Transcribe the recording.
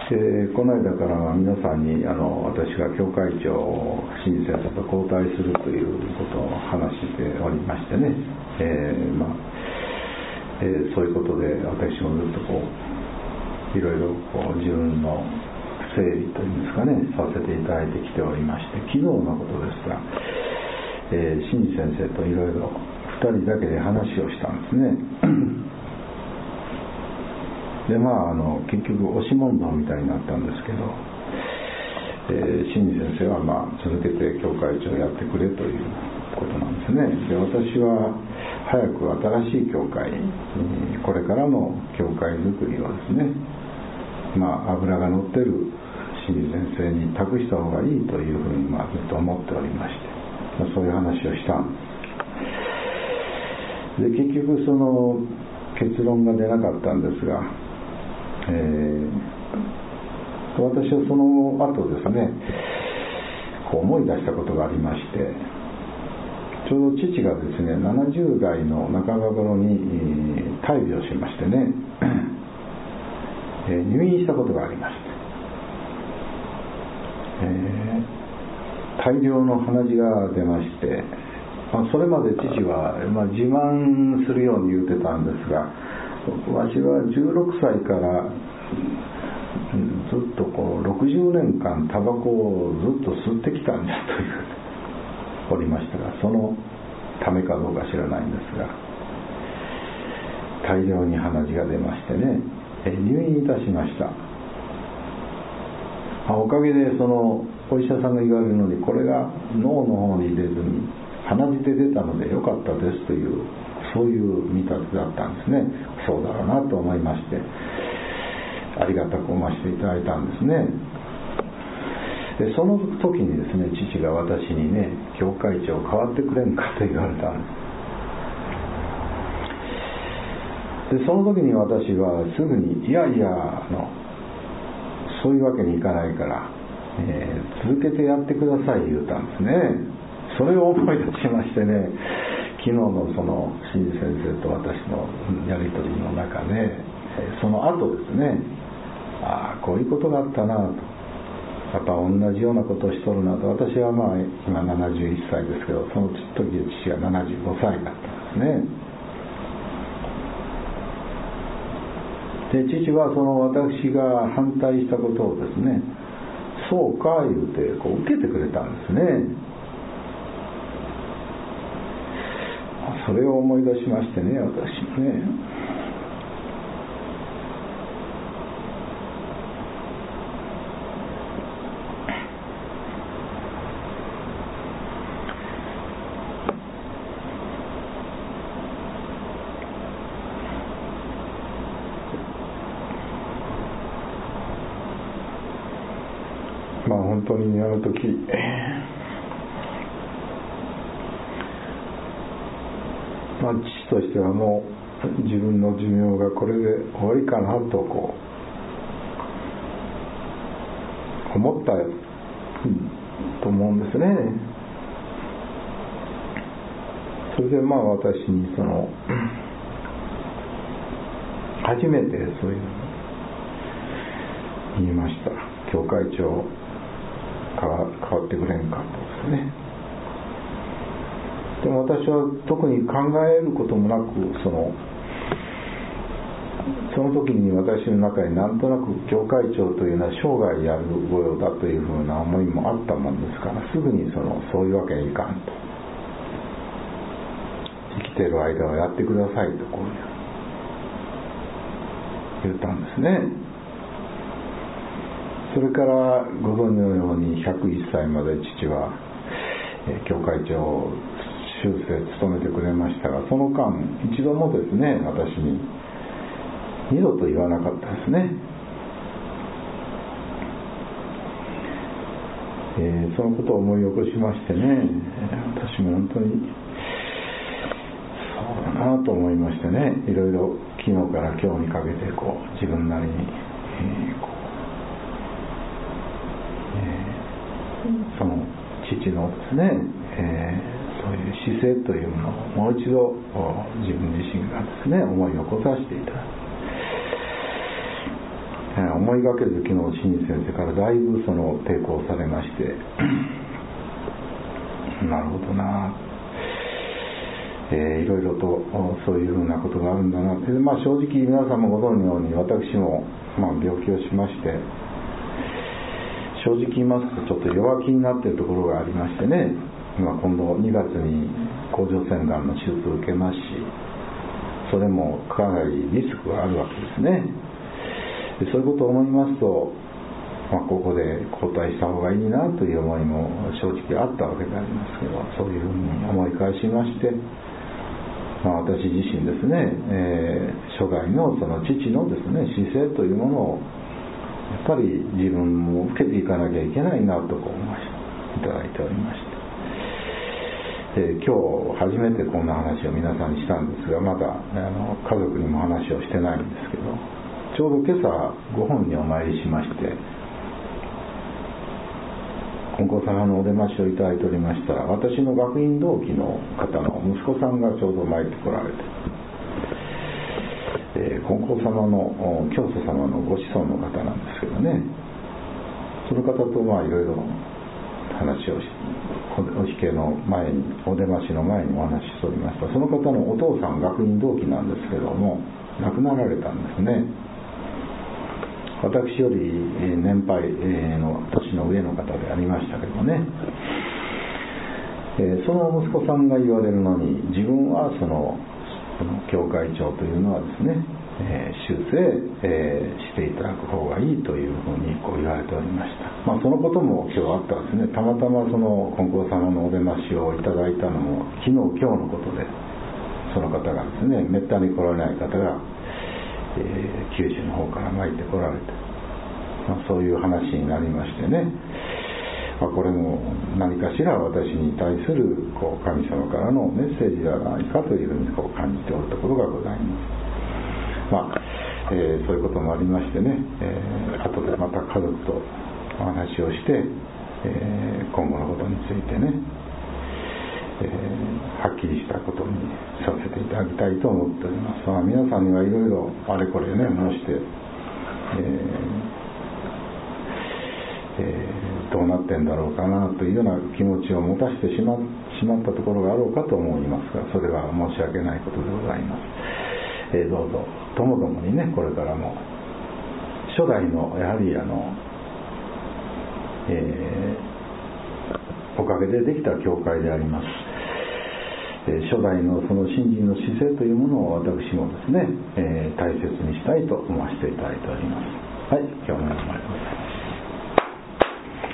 この間から皆さんに私が教会長新先生と交代するということを話しておりましてね、そういうことで私もずっといろいろ自分の整理というんですかね、させていただいてきておりまして、昨日のことですが、新先生といろいろ2人だけで話をしたんですね。で結局押し問答みたいになったんですけど、新先生は続けて教会長をやってくれということなんですね。で、私は早く新しい教会、これからの教会づくりをですね、脂が乗ってる新先生に託した方がいいというふうにずっと思っておりまして、そういう話をしたんです。で、結局その結論が出なかったんですが、私はその後ですね、思い出したことがありまして、ちょうど父がですね70代の中頃に大病しましてね、入院したことがありまして、大量の鼻血が出まして、それまで父は、自慢するように言ってたんですが、わしは16歳からずっと60年間タバコをずっと吸ってきたんだというおりましたが、そのためかどうか知らないんですが、大量に鼻血が出ましてね、入院いたしました。おかげでそのお医者さんが言われるのに、これが脳の方に出ずに鼻血で出たのでよかったですという、そういう見立てだったんですね。そうだろうなと思いまして、ありがたく思わせていただいたんですね。で、その時にですね、父が私にね、教会長変わってくれんかと言われたんです。で、その時に私はすぐに、いやそういうわけにいかないから、続けてやってください言うたんですね。それを思い出しましてね、昨日のその新先生と私のやり取りの中で、その後ですね、こういうことがあったなと、やっぱ同じようなことをしとるなと。私は今71歳ですけど、その時父が75歳だったんですね。で、父はその私が反対したことをですね、そうか言うて受けてくれたんですね。それを思い出しましてね、私もね。本当にあの時、父としてはもう自分の寿命がこれで終わりかなと思ったと思うんですね。それで私に初めてそういうのを言いました。教会長変わってくれんかとですね。でも私は特に考えることもなく、その時に私の中になんとなく教会長というのは生涯やる御用だというふうな思いもあったもんですから、すぐにそういうわけにいかんと、生きている間はやってくださいと言ったんですね。それからご存知のように101歳まで父は教会長を終生務めてくれましたが、その間一度もですね、私に二度と言わなかったですね。そのことを思い起こしましてね、私も本当にそうだなと思いましてね、いろいろ昨日から今日にかけて自分なりにその父のですね、そういう姿勢というものをもう一度自分自身がですね思い起こさせていただく。 思いがけず昨日新先生からだいぶその抵抗されましてなるほどな、いろいろとそういうふうなことがあるんだなって、正直皆さんもご存知のように私も病気をしまして、正直言いますとちょっと弱気になっているところがありましてね、今度2月に甲状腺がんの手術を受けますし、それもかなりリスクがあるわけですね。でそういうことを思いますと、ここで交代した方がいいなという思いも正直あったわけでありますけど、そういうふうに思い返しまして、私自身ですね、初代のその父のですね姿勢というものをやっぱり自分も受けていかなきゃいけないなと思いましていただいておりまして、今日初めてこんな話を皆さんにしたんですが、まだ家族にも話をしてないんですけど、ちょうど今朝ご本にお参りしまして、金光様のお出ましをいただいておりましたら、私の学院同期の方の息子さんがちょうど参ってこられて、金光様の教祖様のご子孫の方なんですけどね、その方といろいろ話をし、お引けの前に、お出ましの前にお話ししておりました。その方のお父さん学院同期なんですけども、亡くなられたんですね。私より年配の年の上の方でありましたけどね、その息子さんが言われるのに、自分はその教会長というのはですね、修正していただく方がいいというふうに言われておりました。そのことも今日あったんですね。たまたまその金光様のお出ましをいただいたのも昨日今日のことで、その方がですね、めったに来られない方が九州の方から参ってこられて、そういう話になりましてね、これも何かしら私に対する神様からのメッセージではないかというふうに感じておるところがございます。そういうこともありましてね、後でまた家族とお話をして、今後のことについてね、はっきりしたことにさせていただきたいと思っております。皆さんにはいろいろあれこれね申して、どうなってんだろうかなというような気持ちを持たせてしまったところがあろうかと思いますが、それは申し訳ないことでございます。どうぞともどもにね、これからも初代のやはりおかげでできた教会であります。初代のその信心の姿勢というものを私もですね、大切にしたいと思わせていただいております。はい、今日も